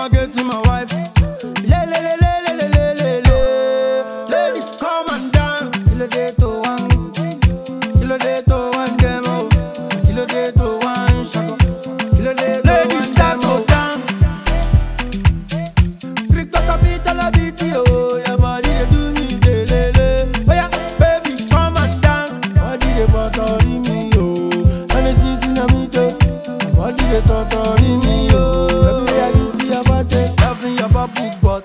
I get to my wife. Le le le le le le le le le. Ladies come and dance. Kilo day to one, kilo day to one demo, kilo day to one shako, kilo day to ladies start to dance. Kriko kapita la biti oh, your body they do me de le le. Oh yeah, baby come and dance. Body they bothering me oh, and they sitting on me too. Body they torturing me oh, everywhere I see your body, loving your bubble butt.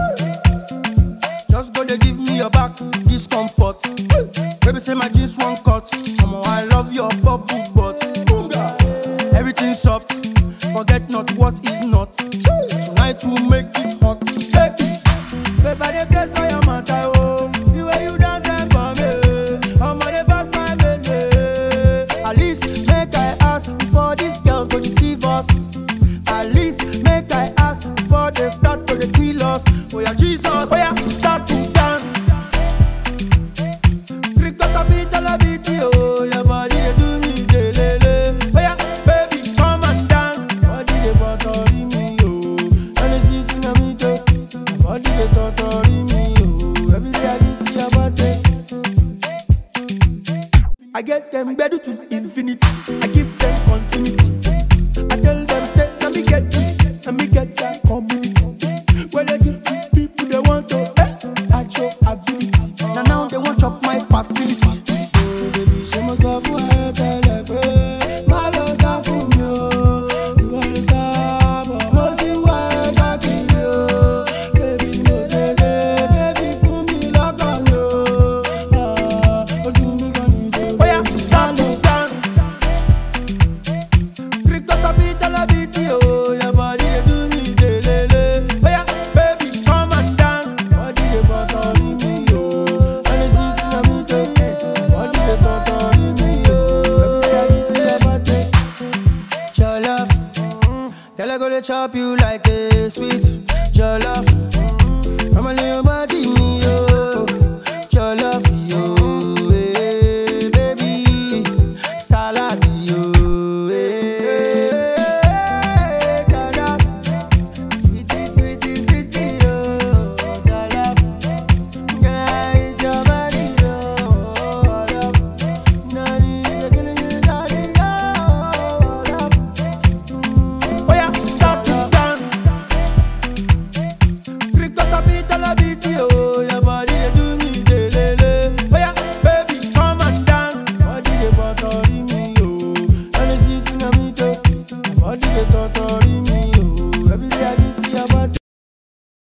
Just go they give me your back discomfort. Baby say my jeans won't cut. I love your bubble butt. Everything soft, forget not what is not. Tonight will make it hot. Baby, they place for your matter oh. The way you dance and for me, I'm on the pass my baby. At least make I ask before these girls go deceive us. At least make I ask before they start to kill us. Oh yeah, Jesus, oh yeah, start to dance. Kriko kapita la biti oh, your body they do me de le le. Oh yeah, baby come and dance. Body they bothering me oh, and they sitting on me too. Body they torturing me oh, every day I see your body. I get them better to infinity. I give them continuity. I tell them say let me get that community. When they give to people they want to at your ability. Now they want chop my facility. Oh baby, she must have who tell like my love is for me. You want to stop, but you want to kill you. Baby, no take it, baby, for me like on you. What do me gonna do? Oh yeah, start to dance. Kriko kapita la biti oh, your body they do me de le le. Oh yeah, baby come and dance. Body they bothering me oh, and they sitting on me too. Body they torturing me oh, every day I see your body. Jollof, girl I go to chop you like a sweet jollof. I'ma lay your body me oh, jollof yo, baby, salad yo, jollof, sweetie sweetie sweetie yo, jollof, girl I eat your body yo, jollof, nani you gonna use all the jollof. Oh yeah, start to dance. Kriko kapita la biti oh, your body they do me de le le. Oh yeah, baby come and dance. Body they bothering me oh, and they sitting on me too. Body they torturing